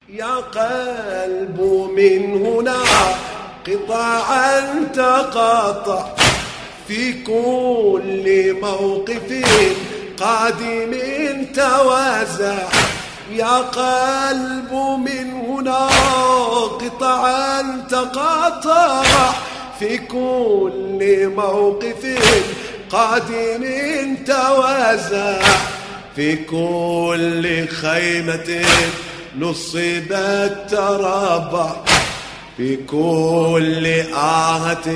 يا قلب من هنا قطعا تقاطع في كل موقف قادم توازع. يا قلب من هنا قطعا تقاطع في كل موقف قادم توازع. في كل خيمة نصبت تربع في كل آهة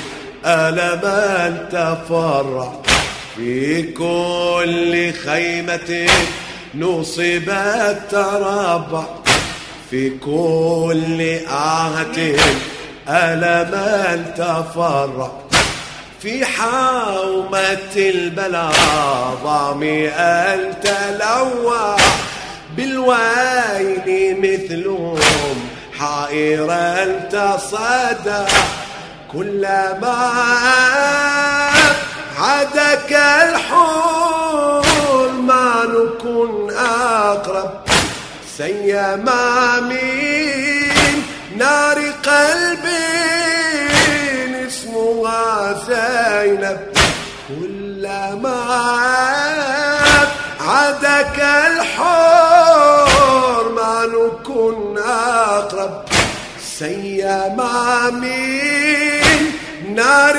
ألما تفرع. في كل خيمة نصبت تربع في كل آهة ألما تفرع. في حومة البلاء ظامئا تلوى بالويل مثلهم حائرا تصدى. كلما عدك الحلم ما نكن أقرب سيما من نار قلبي اسمها زينب. كلما عدك الحلم ما نكن أقرب سيما من نار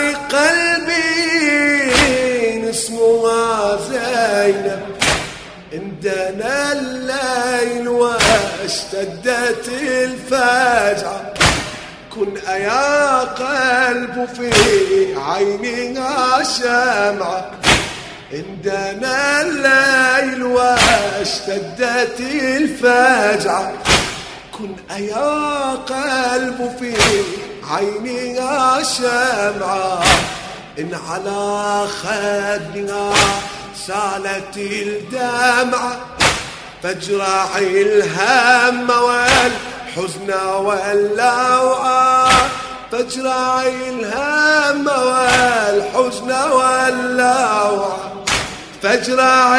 قلبي اسمها زينب. اندنا الليل واشتدت الفجعة كن يا قلب في عينها شمعة. اندنا الليل واشتدت الفجعة كن يا قلب في عينها شمعة. إن على خدها سالت الدمعة فاجرع الهم والحزن واللوعة. فاجرع الهم والحزن واللوعة. فاجرع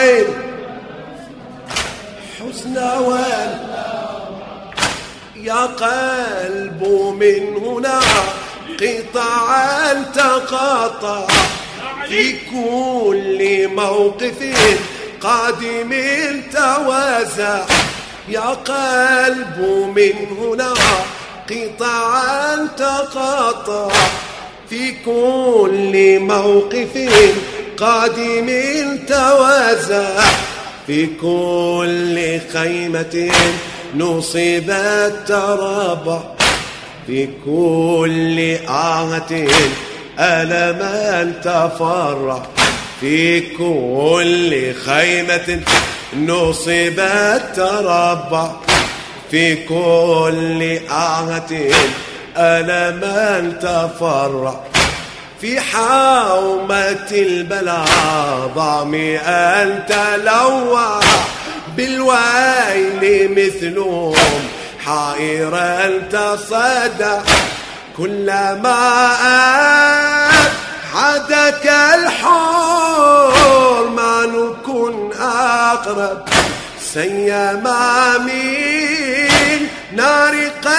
الحزن واللوعة. يا قلب من هنا قطعا تقاطع في كل موقف قادم توازع. يا قلب من هنا قطعا تقاطع في كل موقف قادم توازع. في كل خيمة نصبت تربع في كل آهة ألما تفرع. في كل خيمة نصبت تربع في كل آهة ألما تفرع. في حومة البلاء ظامئا تلوى بالويل مثلهم حائرا تصدى. كلما عدك الحلم ما نكن أقرب سيما من نار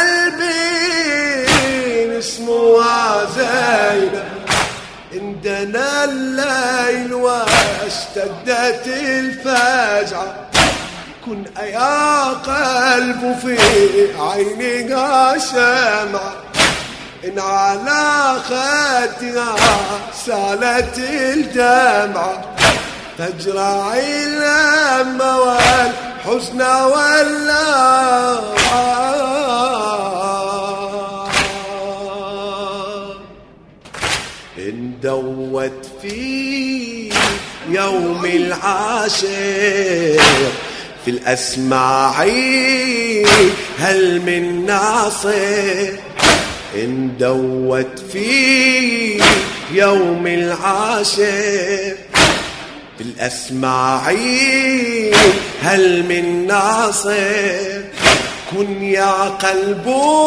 قلبي اسمها زينب. اندنا الليل واشتدت الفجعة كن يا قلب في عينها شمعة. إن على خدها سالت الدمعة تجرع الهم والحزن واللوعة. إن دوت في يوم العاشر في الأسماع هل من ناصر. إن دوت في يوم العاشر في الأسماع هل من ناصر. كن يا قلب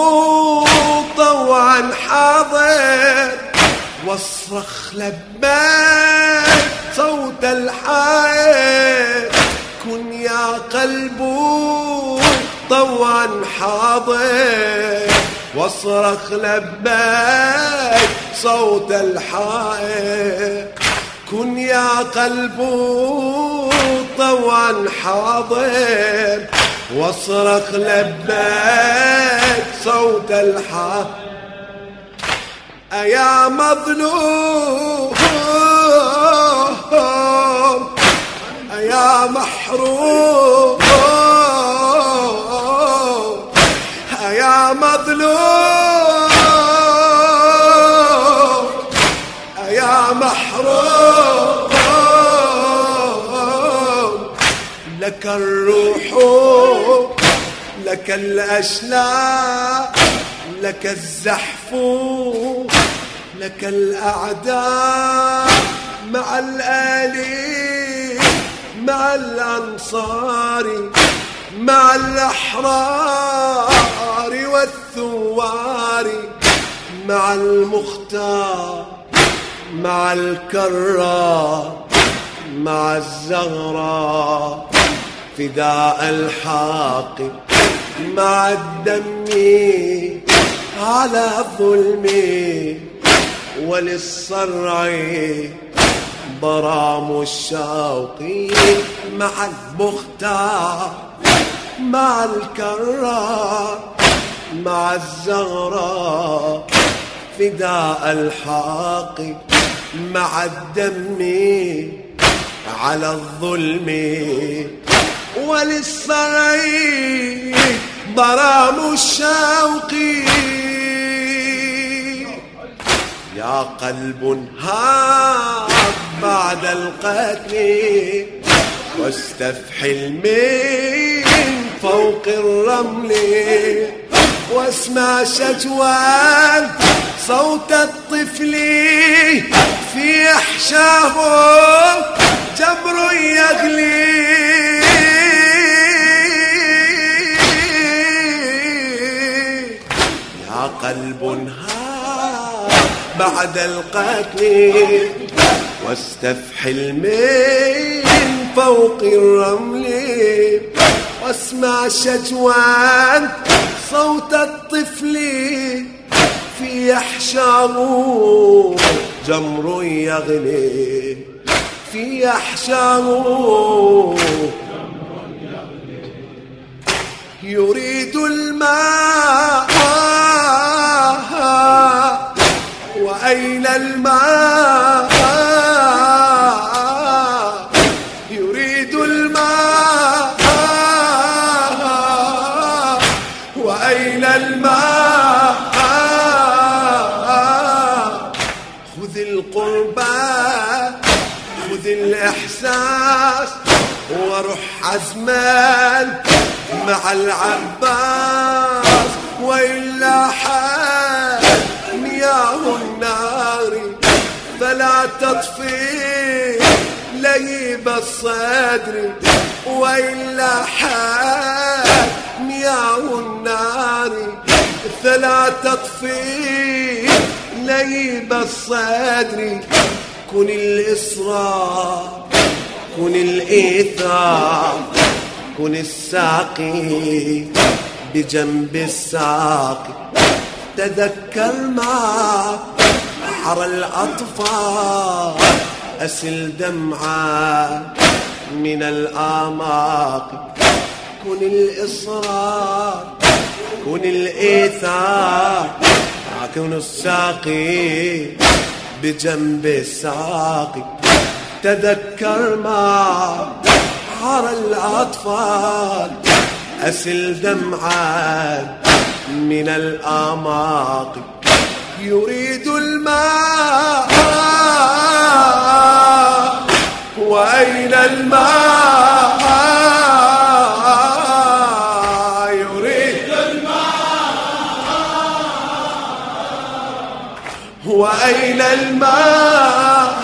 طوعا حاضر واصرخ لبيك صوت الحائر. كن يا قلب طوعا حاضر واصرخ لبيك صوت الحائر. كن يا قلب طوعا حاضر واصرخ لبيك صوت الحائر. أيا مظلوم أيا محروم أيا مظلوم أيا محروم. لك الروح لك الأشلاء لك الزحف لك الأعداء مع الآلين مع الأنصار مع الأحرار والثوار مع المختار مع الكرار مع الزغراء فداء الحق مع الدم على الظلم وللصرع برام الشوق مع المختار مع الكرار مع الزغراء فداء الحق مع الدم على الظلم وللصرع برام الشوق. يا قلب هاب بعد القتل واستفحل من فوق الرمل واسمع شجوان صوت الطفل في أحشاه جبر يغلي. يا قلب هاب بعد القتل واستفحل من فوق الرمل واسمع شجوان صوت الطفل في أحشاه جمر يغلي في أحشاه يريد الماء وأين الماء يريد الماء وأين الماء. خذ القربان خذ الإحساس وروح عزمان مع العباس وإلا حال مياه النار فلا تطفي لهيب الصدر وإلا حال مياه النار فلا تطفي لهيب الصدر. كن الإصرار كن الإيثار كن الساقي بجنب الساقي. تذكر ما بحر الأطفال أسل دمعة من الآماق. كن الإصرار كن الإيثار كن الساقي بجنب الساقي. تذكر ما بحر الأطفال أسل دمعة من الآماق. يريد الماء وأين الماء يريد الماء وأين الماء.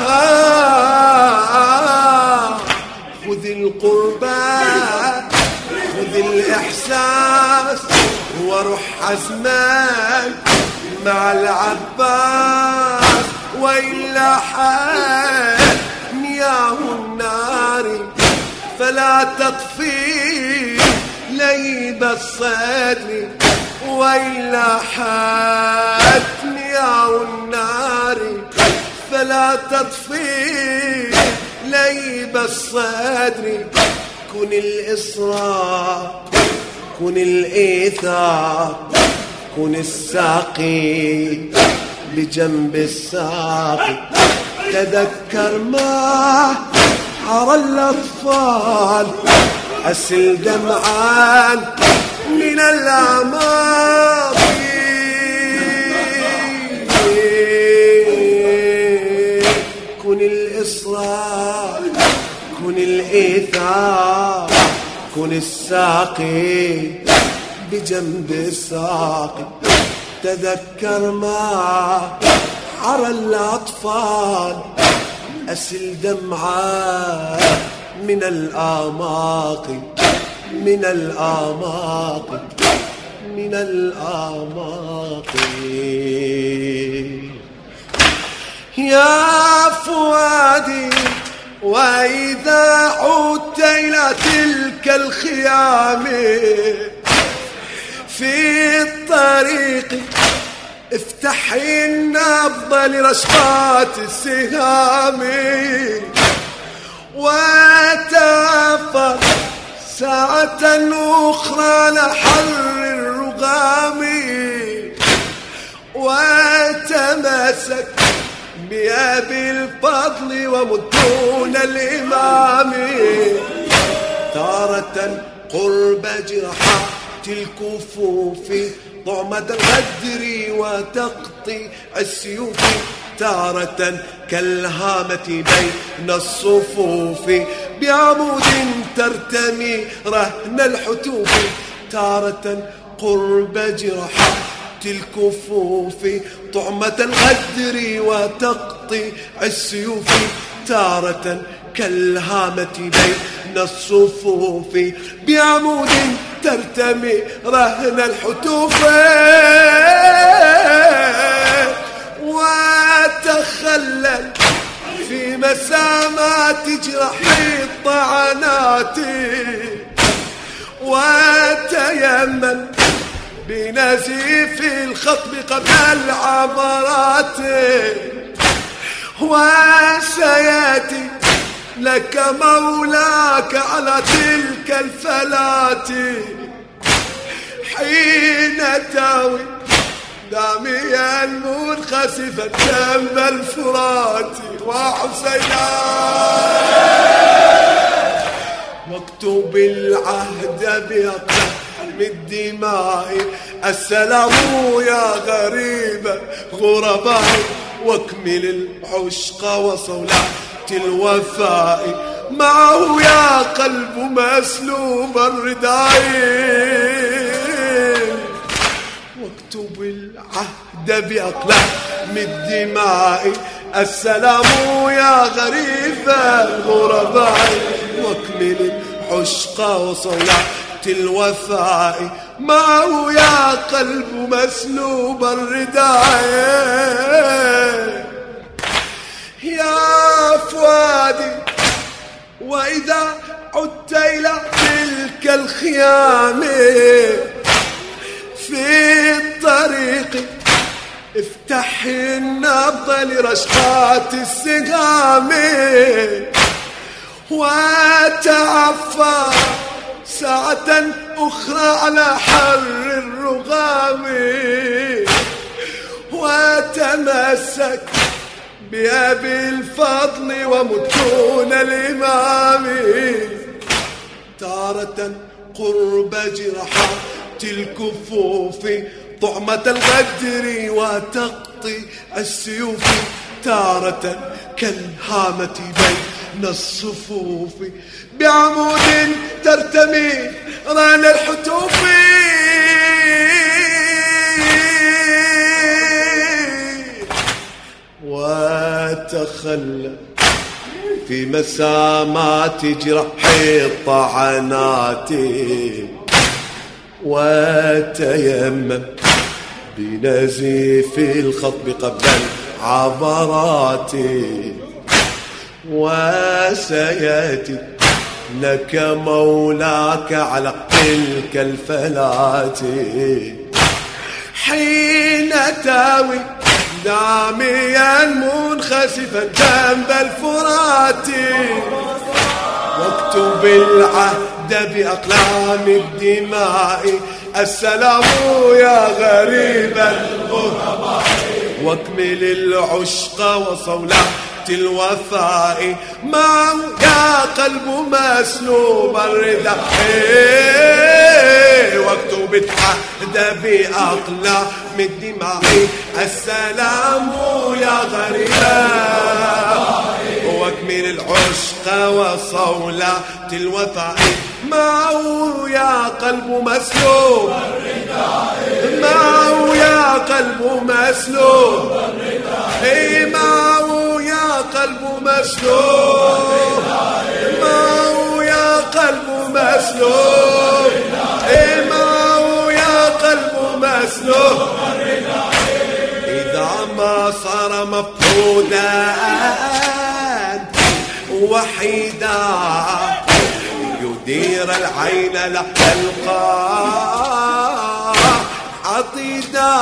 خذ القربان خذ الإحساس وروح عزمان مع العباس وإلا حال مياه النار فلا تطفي ليب الصدر وإلى حتمي أو النار فلا تطفي ليب الصدر كن الإصرار كن الإيثار كن الساقي بجنب الساقي تذكر ما عرى الأطفال أسل دمعان من الأعماق كن الإصرار كن الإيثار كن الساقي بجنب الساقي تذكر ما عرى الأطفال أسل دمعة من الآماق من الآماق من الآماق يا فؤادي وإذا عدت إلى تلك الخيام في الطريق افتحي النبض لرشقات السهام وتعفر ساعة أخرى لحر الرغام وتمسك بأبي الفضل ومدون الإمام تارة قرب جرحات الكفوف ضعمة الغدر وتقطيع السيوف تارة كالهامة بين الصفوف بعمود ترتمي رهن الحتوف تارة قرب جرحات الكفوف طعمة الغدر وتقطيع السيوف تارة كالهامة بين الصفوف بعمود ترتمي رهن الحتوف وتخلل في مسامات جرحي الطعنات وتيمم بنزيف الخطب قبل العبرات وسياتي لك مولاك على تلك الفلات حين تاوي داميا منخسفا جنب الفرات وحسينا واكتب العهد بأقلام الدماء السلام يا غريب غرباء واكمل العشق وصولات الوفاء معه يا قلب مسلوب الرداء واكتب العهد بأقلام الدماء السلام يا غريب الغرباء واكمل العشق وصولات الوفاء معه يا قلب مسلوب الرداء يا فؤادي وإذا عدت إلى تلك الخيام في الطريق افتح النبض لرشقات السقام وتعفى ساعة أخرى على حر الرغام وتمسك بأبي الفضل ومتون الإمام تارة قرب جرحات الكفوف طعمة الغدر وتقطيع السيوف تارة كالهامة بين الصفوف بعمود ترتمي ران الحتوف وتخلى في مسامات جرحي الطعنات وتيمم بنزيف الخطب قبل العبرات وسياتي لك مولاك على تلك الفلات حين تاوي داميا منخسفا جنب الفرات واكتب العهد بأقلام الدماء السلام يا غريب الغرباء واكمل العشق وصولات الوفاء ما يا قلب مسلوب الرضا واكتب العهد بأقلام الدماء السلام يا غريبا واكمل العشق وصولات الوفاء معه يا قلب مسلوب معه يا قلب مسلوب معه يا قلب مسلوب معه يا قلب مسلوب معه يا قلب مسلوب إذا ما صار مفقودا وحيدا يدير العين لا تلقى عطيدا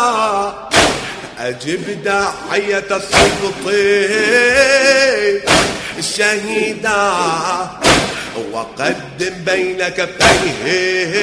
أجب داعية الصدق الشهيدا وقدم بين كفيه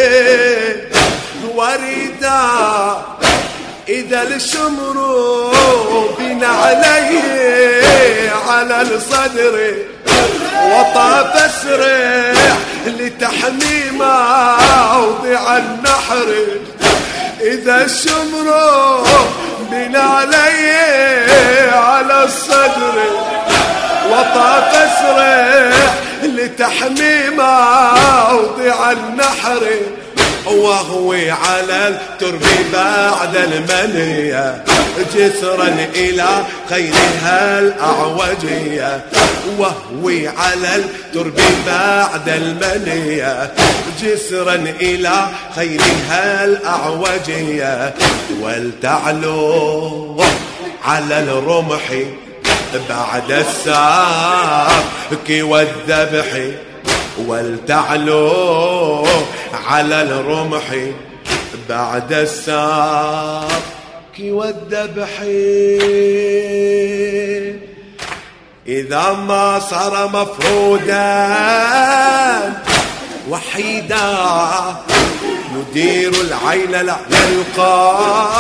وريدا إذا الشمر بنا عليه على الصدر وطاف اسرع لتحمي موضع النحر إذا الشمر بنا عليه على الصدر وطاف اسرع لتحمي موضع النحر وهو على الترب بعد المنية جسرا إلى خيرها الأعوجية وهو على الترب بعد المنية جسرا إلى خيرها الأعوجية ولتعلو على الرمح بعد الساك والذبح ولتعلو على الرمح بعد الساك والذبح إذا ما صار مفرودا وحيدا يدير العين لا يلقى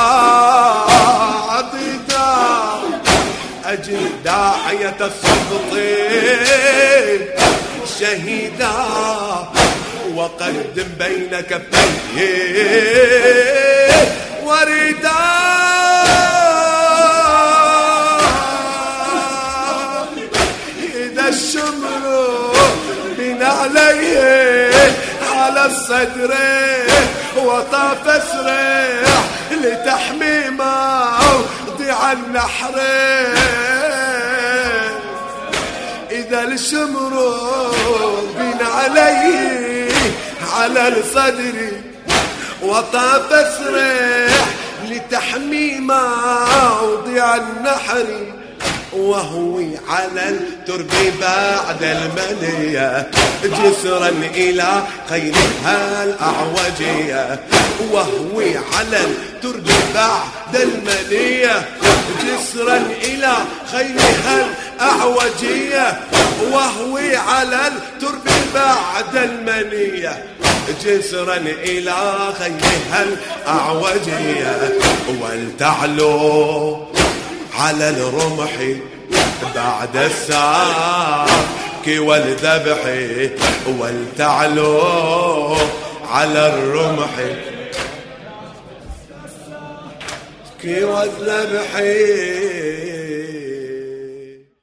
عضيدا أجل داعية الصدق شهيدا وقدم بين كفيه وردا إذا الشمر بنا عليه على الصدر وطاف اسرع لتحمي موضع النحر إذا الشمر بنا عليه على الصدر وطاف اسرع لتحمي موضع النحر وهو على الترب بعد المنية جسرا إلى خيرها الأعوجية وهو على الترب بعد المنية جسرا إلى خيرها الأعوجية وهو على الترب بعد المنية جسرا إلى خيرها الأعوجية ولتعلو على الرمح بعد الساك والذبح ولتعلو على الرمح والذبح